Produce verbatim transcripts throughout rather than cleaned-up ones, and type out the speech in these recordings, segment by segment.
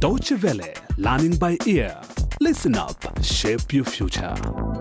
Deutsche Welle, learning by ear. Listen up, shape your future.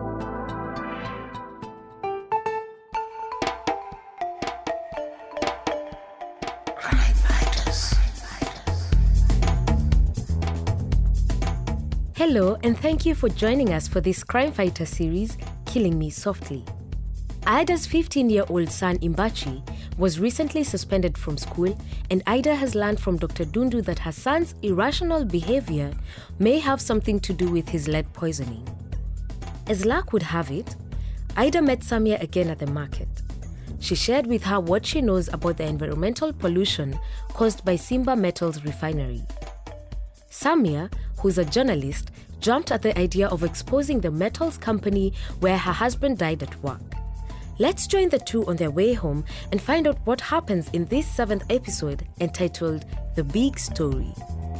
Hello, and thank you for joining us for this Crime Fighter series, Killing Me Softly. Ida's fifteen-year-old son, Imbachi, was recently suspended from school, and Ida has learned from Doctor Dundu that her son's irrational behavior may have something to do with his lead poisoning. As luck would have it, Ida met Samia again at the market. She shared with her what she knows about the environmental pollution caused by Simba Metals refinery. Samia, who's a journalist, jumped at the idea of exposing the metals company where her husband died at work. Let's join the two on their way home and find out what happens in this seventh episode entitled The Big Story.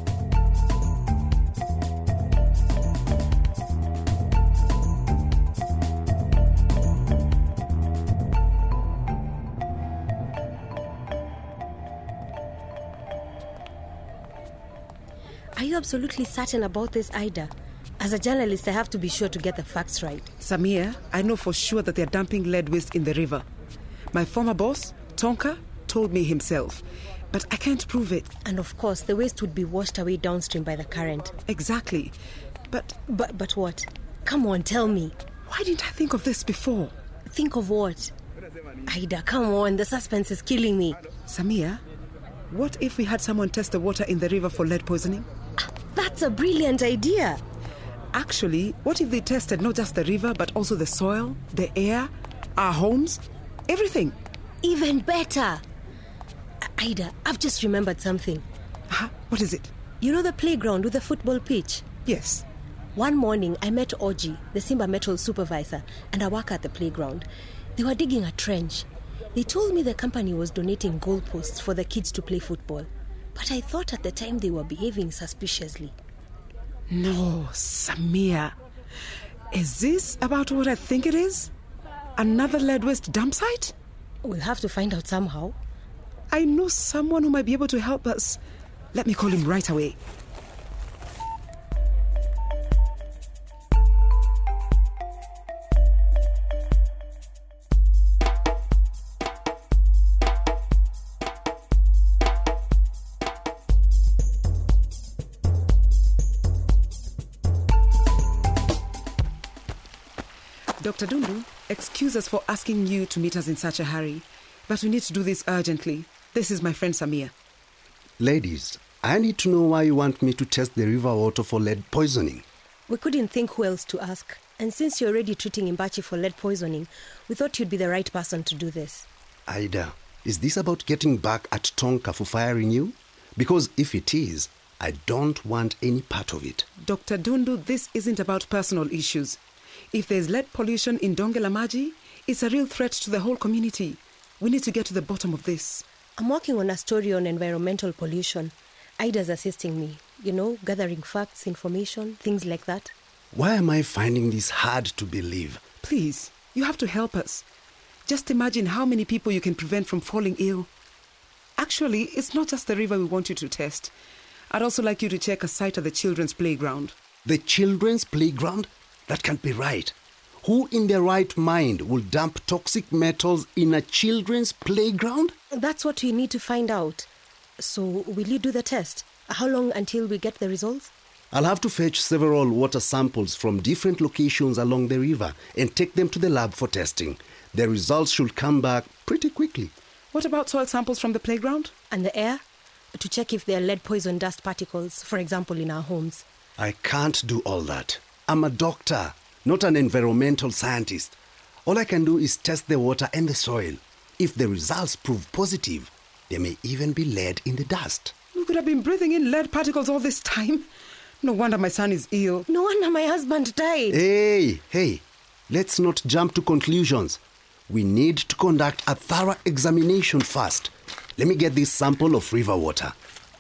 Are you absolutely certain about this, Ida? As a journalist, I have to be sure to get the facts right. Samia, I know for sure that they're dumping lead waste in the river. My former boss, Tonka, told me himself. But I can't prove it. And of course, the waste would be washed away downstream by the current. Exactly. But... But, but what? Come on, tell me. Why didn't I think of this before? Think of what? Ida, come on, the suspense is killing me. Samia, what if we had someone test the water in the river for lead poisoning? That's a brilliant idea. Actually, what if they tested not just the river, but also the soil, the air, our homes, everything? Even better. Ida, I've just remembered something. Huh? What is it? You know the playground with the football pitch? Yes. One morning, I met Oji, the Simba Metal supervisor, and I work at the playground. They were digging a trench. They told me the company was donating goalposts for the kids to play football. But I thought at the time they were behaving suspiciously. No, Samia. Is this about what I think it is? Another lead waste dump site? We'll have to find out somehow. I know someone who might be able to help us. Let me call him right away. Doctor Dundu, excuse us for asking you to meet us in such a hurry, but we need to do this urgently. This is my friend Samia. Ladies, I need to know why you want me to test the river water for lead poisoning. We couldn't think who else to ask, and since you're already treating Imbachi for lead poisoning, we thought you'd be the right person to do this. Ida, is this about getting back at Tonka for firing you? Because if it is, I don't want any part of it. Doctor Dundu, this isn't about personal issues. If there's lead pollution in Dongelamaji, it's a real threat to the whole community. We need to get to the bottom of this. I'm working on a story on environmental pollution. Ida's assisting me, you know, gathering facts, information, things like that. Why am I finding this hard to believe? Please, you have to help us. Just imagine how many people you can prevent from falling ill. Actually, it's not just the river we want you to test. I'd also like you to check a site at the children's playground. The children's playground? That can't be right. Who in their right mind will dump toxic metals in a children's playground? That's what we need to find out. So, will you do the test? How long until we get the results? I'll have to fetch several water samples from different locations along the river and take them to the lab for testing. The results should come back pretty quickly. What about soil samples from the playground? And the air? To check if there are lead poison dust particles, for example, in our homes. I can't do all that. I'm a doctor, not an environmental scientist. All I can do is test the water and the soil. If the results prove positive, there may even be lead in the dust. We could have been breathing in lead particles all this time. No wonder my son is ill. No wonder my husband died. Hey, hey, let's not jump to conclusions. We need to conduct a thorough examination first. Let me get this sample of river water.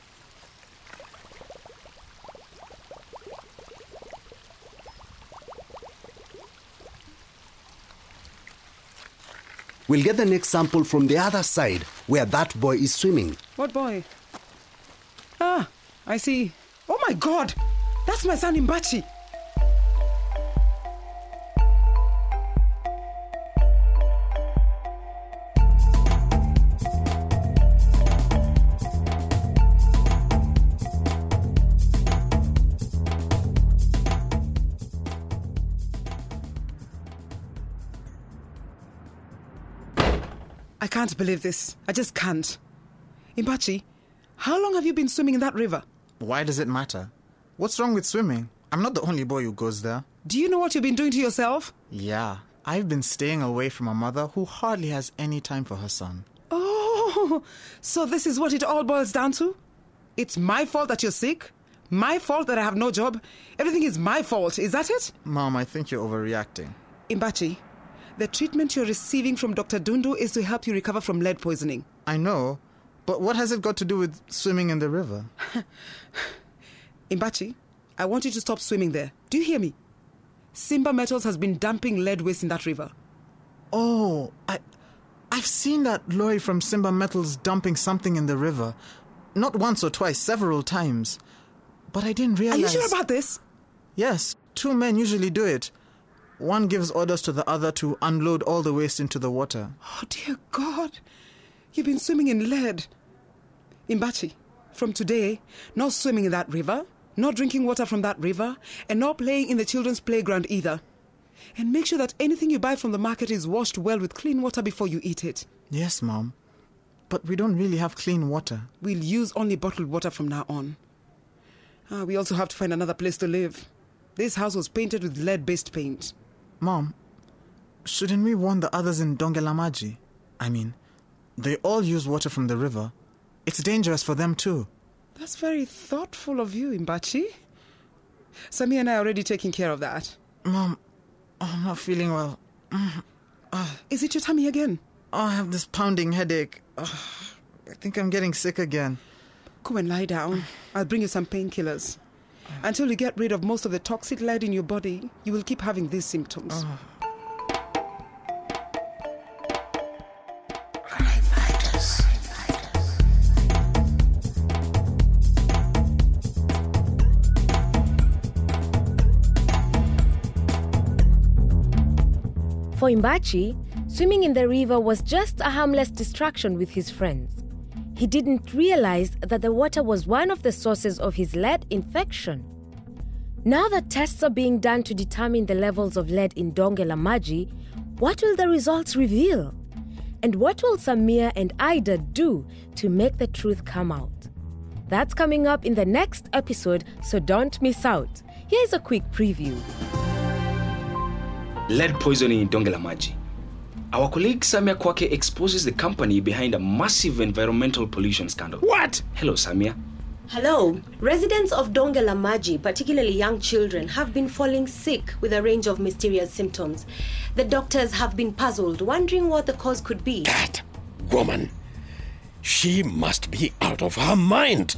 We'll get the next sample from the other side, where that boy is swimming. What boy? Ah, I see. Oh my God! That's my son Imbachi. I can't believe this. I just can't. Imbachi, how long have you been swimming in that river? Why does it matter? What's wrong with swimming? I'm not the only boy who goes there. Do you know what you've been doing to yourself? Yeah, I've been staying away from a mother who hardly has any time for her son. Oh, so this is what it all boils down to? It's my fault that you're sick? My fault that I have no job? Everything is my fault, is that it? Mom, I think you're overreacting. Imbachi, the treatment you're receiving from Doctor Dundu is to help you recover from lead poisoning. I know, but what has it got to do with swimming in the river? Imbachi, I want you to stop swimming there. Do you hear me? Simba Metals has been dumping lead waste in that river. Oh, I, I've seen that lorry from Simba Metals dumping something in the river. Not once or twice, several times. But I didn't realize... Are you sure about this? Yes, two men usually do it. One gives orders to the other to unload all the waste into the water. Oh, dear God. You've been swimming in lead. Imbachi, from today, no swimming in that river, no drinking water from that river, and no playing in the children's playground either. And make sure that anything you buy from the market is washed well with clean water before you eat it. Yes, Mom. But we don't really have clean water. We'll use only bottled water from now on. Ah, we also have to find another place to live. This house was painted with lead-based paint. Mom, shouldn't we warn the others in Dongelamaji? I mean, they all use water from the river. It's dangerous for them too. That's very thoughtful of you, Imbachi. Samia and I are already taking care of that. Mom, I'm not feeling well. Uh, Is it your tummy again? Oh, I have this pounding headache. Oh, I think I'm getting sick again. Go and lie down. I'll bring you some painkillers. Until you get rid of most of the toxic lead in your body, you will keep having these symptoms. Oh. Crime Fighters. For Imbachi, swimming in the river was just a harmless distraction with his friends. He didn't realize that the water was one of the sources of his lead infection. Now that tests are being done to determine the levels of lead in Dongelamaji, what will the results reveal? And what will Samia and Ida do to make the truth come out? That's coming up in the next episode, so don't miss out. Here's a quick preview. Lead poisoning in Dongelamaji. Our colleague Samia Kwake exposes the company behind a massive environmental pollution scandal. What? Hello, Samia. Hello. Residents of Dongelamaji, particularly young children, have been falling sick with a range of mysterious symptoms. The doctors have been puzzled, wondering what the cause could be. That woman, she must be out of her mind.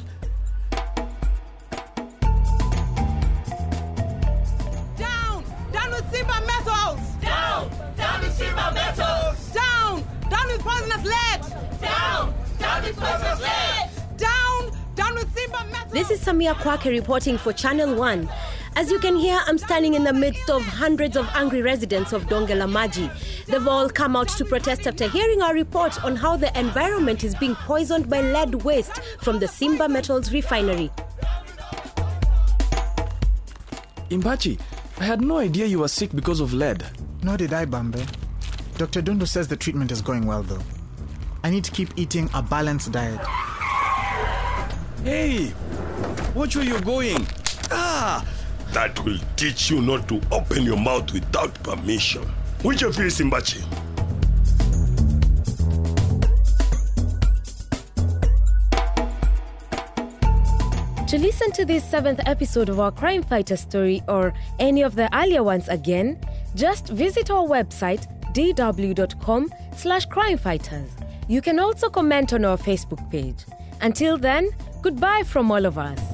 Down! Down with Simba Metals! Down! Down with Simba Metals! Down! Down with poisonous lead! Down! Down with poisonous lead! Down! Down with Simba Metals! This is Samia Kwake reporting for Channel one. As you can hear, I'm standing in the midst of hundreds of angry residents of Dongelamaji. They've all come out to protest after hearing our report on how the environment is being poisoned by lead waste from the Simba Metals refinery. Imbachi, I had no idea you were sick because of lead. Nor did I, Bambe. Doctor Dundu says the treatment is going well, though. I need to keep eating a balanced diet. Hey, watch where you're going. Ah! That will teach you not to open your mouth without permission. Which of you is Imbachi? To listen to this seventh episode of our Crime Fighter story or any of the earlier ones again, just visit our website d w dot com slash crime fighters. You can also comment on our Facebook page. Until then, goodbye from all of us.